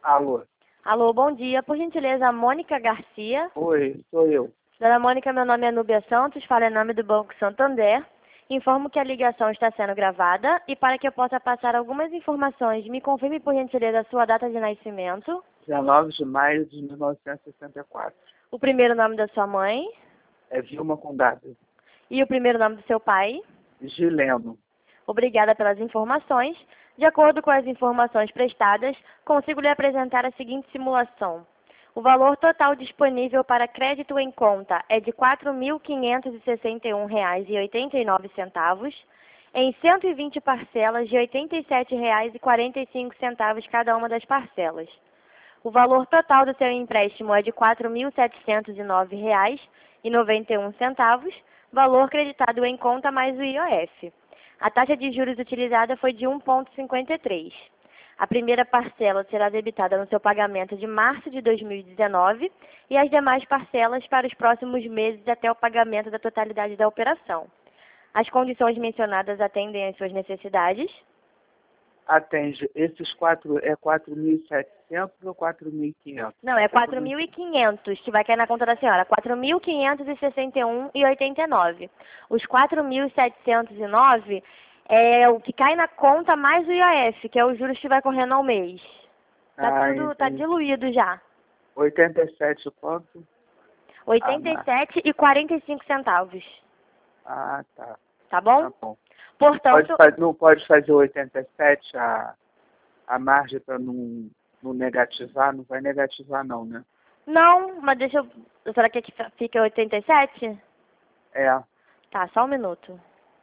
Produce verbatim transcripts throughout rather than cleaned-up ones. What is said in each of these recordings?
Alô? Alô, bom dia. Por gentileza, Mônica Garcia. Oi, sou eu. Dona Mônica, meu nome é Núbia Santos, falo em nome do Banco Santander. Informo que a ligação está sendo gravada e para que eu possa passar algumas informações, me confirme por gentileza a sua data de nascimento, dezenove de maio de mil novecentos e sessenta e quatro. o primeiro nome da sua mãe É Vilma Condado. e o primeiro nome do seu pai. Gileno. Obrigada pelas informações. De acordo com as informações prestadas, consigo lhe apresentar a seguinte simulação. O valor total disponível para crédito em conta é de quatro mil quinhentos e sessenta e um reais e oitenta e nove centavos, em cento e vinte parcelas de oitenta e sete reais e quarenta e cinco centavos cada uma das parcelas. O valor total do seu empréstimo é de quatro mil setecentos e nove reais e noventa e um centavos, valor creditado em conta mais o I O F. A taxa de juros utilizada foi de um vírgula cinquenta e três. A primeira parcela será debitada no seu pagamento de março de dois mil e dezenove e as demais parcelas para os próximos meses até o pagamento da totalidade da operação. As condições mencionadas atendem às suas necessidades? Atende. Esses quatro é quatro mil e setecentos ou quatro mil e quinhentos? Não, é quatro mil e quinhentos que vai cair na conta da senhora. quatro mil quinhentos e sessenta e um reais e oitenta e nove centavos. Os quatro mil setecentos e nove é o que cai na conta mais o I O F, que é os juros que vai correndo ao mês. Tá Ah, tudo, tá entendi. diluído já. oitenta e sete quanto? oitenta e sete reais e quarenta e cinco centavos. Ah, tá. Tá bom? Tá bom. Portanto, Pode fazer, não pode fazer oitenta e sete a, a margem para não, não negativar? Não vai negativar não, né? não, mas deixa eu... Será que aqui fica oitenta e sete? É. Tá, só um minuto.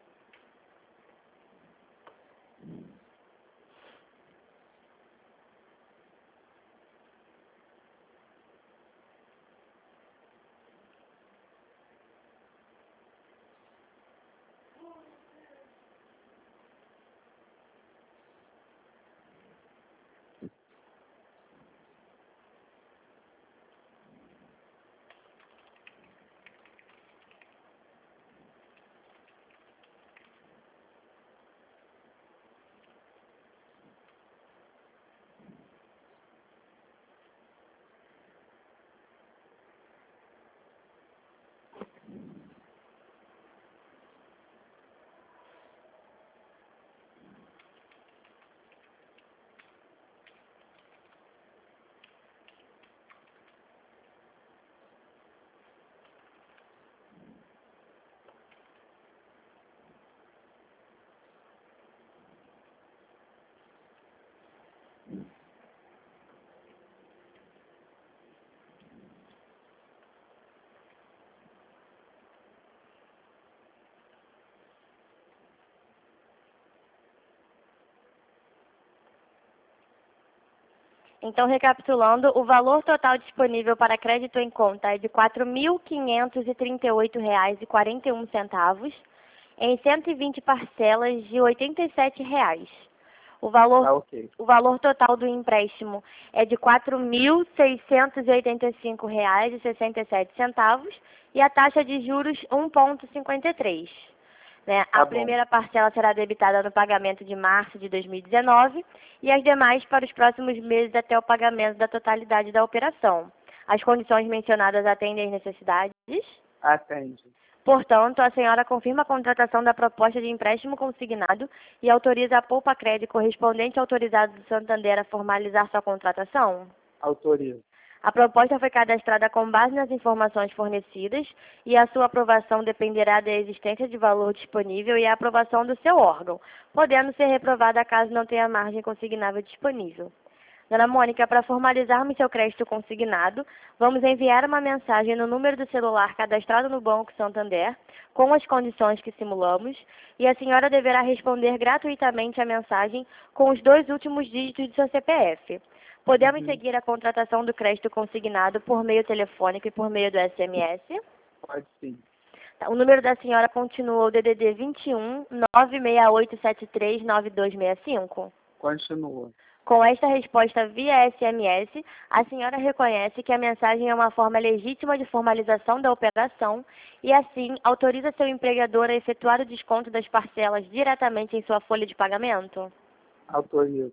Então, recapitulando, o valor total disponível para crédito em conta é de quatro mil quinhentos e trinta e oito reais e quarenta e um centavos, em cento e vinte parcelas de oitenta e sete reais. O valor, Tá ok. o valor total do empréstimo é de quatro mil seiscentos e oitenta e cinco reais e sessenta e sete centavos e a taxa de juros um vírgula cinquenta e três. Né? Tá A bom. primeira parcela será debitada no pagamento de março de dois mil e dezenove e as demais para os próximos meses até o pagamento da totalidade da operação. As condições mencionadas atendem às necessidades? Atende. Portanto, a senhora confirma a contratação da proposta de empréstimo consignado e autoriza a Poupa Crédito correspondente autorizado do Santander a formalizar sua contratação? Autoriza. A proposta foi cadastrada com base nas informações fornecidas e a sua aprovação dependerá da existência de valor disponível e a aprovação do seu órgão, podendo ser reprovada caso não tenha margem consignável disponível. Dona Mônica, para formalizarmos seu crédito consignado, vamos enviar uma mensagem no número do celular cadastrado no Banco Santander, com as condições que simulamos, e a senhora deverá responder gratuitamente a mensagem com os dois últimos dígitos do seu C P F. Podemos Uhum. seguir a contratação do crédito consignado por meio telefônico e por meio do S M S? Pode sim. O número da senhora continua o D D D vinte e um, nove seis oito sete três, nove dois seis cinco? Continua. Com esta resposta via S M S, a senhora reconhece que a mensagem é uma forma legítima de formalização da operação e, assim, autoriza seu empregador a efetuar o desconto das parcelas diretamente em sua folha de pagamento? Autoriza.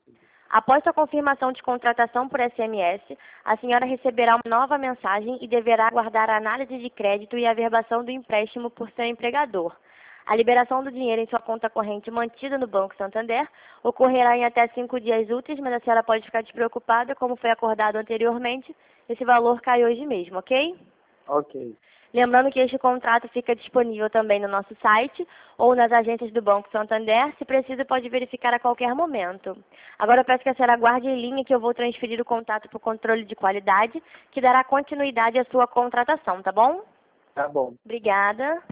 Após sua confirmação de contratação por S M S, a senhora receberá uma nova mensagem e deverá aguardar a análise de crédito e a averbação do empréstimo por seu empregador. A liberação do dinheiro em sua conta corrente mantida no Banco Santander ocorrerá em até cinco dias úteis, mas a senhora pode ficar despreocupada, como foi acordado anteriormente, esse valor cai hoje mesmo, ok? Ok. Lembrando que este contrato fica disponível também no nosso site ou nas agências do Banco Santander. Se precisa, pode verificar a qualquer momento. Agora eu peço que a senhora aguarde em linha que eu vou transferir o contato para o controle de qualidade, que dará continuidade à sua contratação, tá bom? Tá bom. Obrigada.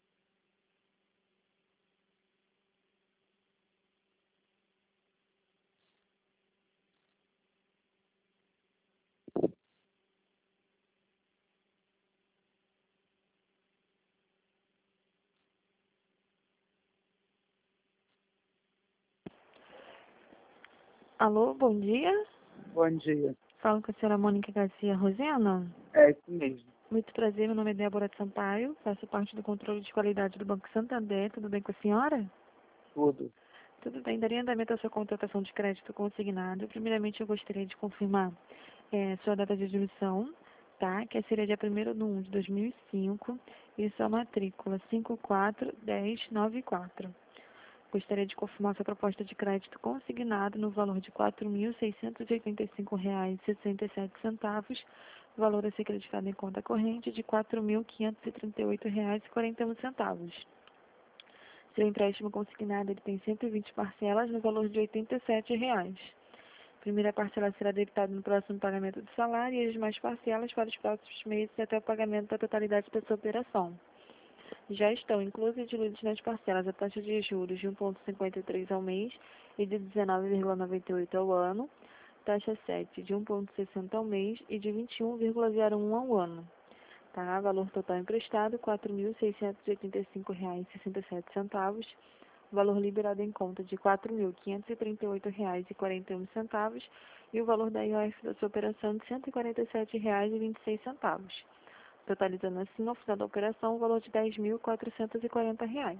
Alô, bom dia. Bom dia. Falo com a senhora Mônica Garcia Rosena. É isso mesmo. Muito prazer, meu nome é Débora Sampaio, faço parte do controle de qualidade do Banco Santander. Tudo bem com a senhora? Tudo. Tudo bem, daria andamento à sua contratação de crédito consignado. Primeiramente, eu gostaria de confirmar é, sua data de admissão, tá? Que seria dia primeiro de um de dois mil e cinco e sua matrícula cinco quatro um zero nove quatro. Gostaria de confirmar sua proposta de crédito consignado no valor de quatro mil seiscentos e oitenta e cinco reais e sessenta e sete centavos, valor a ser creditado em conta corrente de quatro mil quinhentos e trinta e oito reais e quarenta e um centavos. Seu empréstimo consignado ele tem cento e vinte parcelas no valor de oitenta e sete reais. A primeira parcela será debitada no próximo pagamento do salário e as demais parcelas para os próximos meses até o pagamento da totalidade da sua operação. Já estão inclusas e diluídas nas parcelas a taxa de juros de um vírgula cinquenta e três ao mês e de dezenove vírgula noventa e oito ao ano, taxa sete de um vírgula sessenta ao mês e de vinte e um vírgula zero um ao ano. Tá? Valor total emprestado, quatro mil seiscentos e oitenta e cinco reais e sessenta e sete centavos. Valor liberado em conta de quatro mil quinhentos e trinta e oito reais e quarenta e um centavos. E o valor da I O F da sua operação de cento e quarenta e sete reais e vinte e seis centavos. Totalizando assim, ao final da operação, o valor de dez mil quatrocentos e quarenta reais.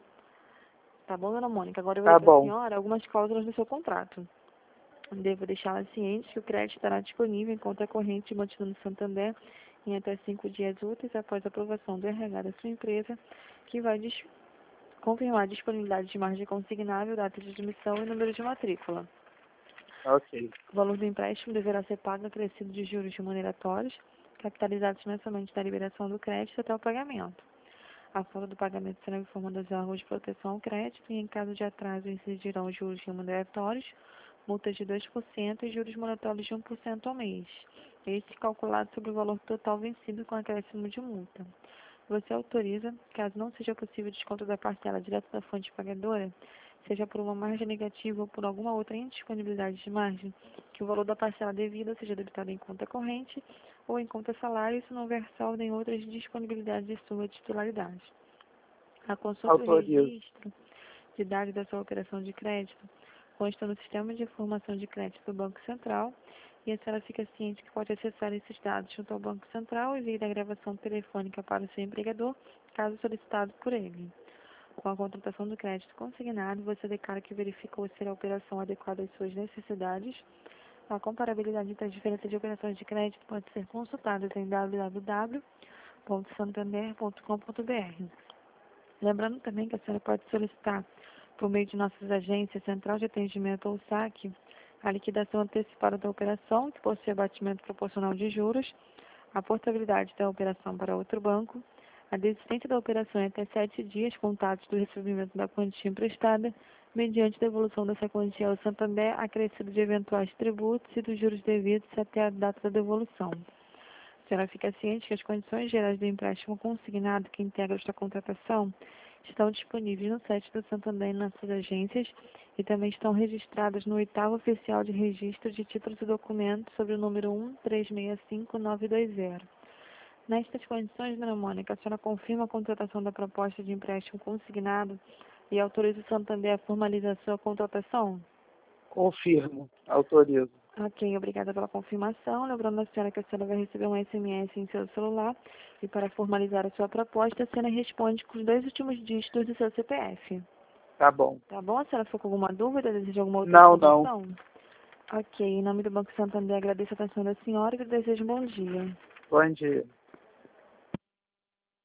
Tá bom, dona Mônica? Agora eu vou Tá ler para a bom. senhora algumas cláusulas do seu contrato. Devo deixá-la ciente que o crédito estará disponível em conta corrente mantida no Santander em até cinco dias úteis após a aprovação do R H da sua empresa, que vai dis- confirmar a disponibilidade de margem consignável, data de admissão e número de matrícula. Ok. O valor do empréstimo deverá ser pago acrescido de juros remuneratórios, capitalizados mensalmente da liberação do crédito até o pagamento. A folga do pagamento será informada aos órgãos de proteção ao crédito e, em caso de atraso, incidirão juros remuneratórios, multas de dois por cento e juros moratórios de um por cento ao mês, este calculado sobre o valor total vencido com acréscimo de multa. Você autoriza, caso não seja possível o desconto da parcela direto da fonte pagadora, seja por uma margem negativa ou por alguma outra indisponibilidade de margem, que o valor da parcela devida seja debitado em conta corrente ou em conta salário, se não houver saldo em outras disponibilidades de sua titularidade. A consulta do Autorizo. registro de dados da sua operação de crédito consta no Sistema de Informação de Crédito do Banco Central e a senhora fica ciente que pode acessar esses dados junto ao Banco Central e via da gravação telefônica para o seu empregador, caso solicitado por ele. Com a contratação do crédito consignado, você declara que verificou ser a operação adequada às suas necessidades. A comparabilidade entre as diferenças de operações de crédito pode ser consultada em w w w ponto santander ponto com ponto b r. Lembrando também que a senhora pode solicitar, por meio de nossas agências, Central de Atendimento ou SAC, a liquidação antecipada da operação, que possui abatimento proporcional de juros, a portabilidade da operação para outro banco, a desistência da operação em até sete dias contados do recebimento da quantia emprestada, mediante devolução dessa quantia ao Santander, acrescido de eventuais tributos e dos juros devidos até a data da devolução. A senhora fica ciente que as condições gerais do empréstimo consignado que integra esta contratação estão disponíveis no site do Santander e nas suas agências e também estão registradas no oitavo oficial de registro de títulos e documentos sobre o número um três seis cinco nove dois zero. Nestas condições, dona Mônica, a senhora confirma a contratação da proposta de empréstimo consignado e autoriza o Santander a formalizar a sua contratação? Confirmo. Autorizo. Ok, obrigada pela confirmação. Lembrando a senhora que a senhora vai receber um S M S em seu celular e para formalizar a sua proposta, a senhora responde com os dois últimos dígitos do seu C P F. Tá bom. Tá bom? A senhora ficou com alguma dúvida? Deseja alguma outra Não, não. informação? Ok, em nome do Banco Santander, agradeço a atenção da senhora e desejo um bom dia. Bom dia.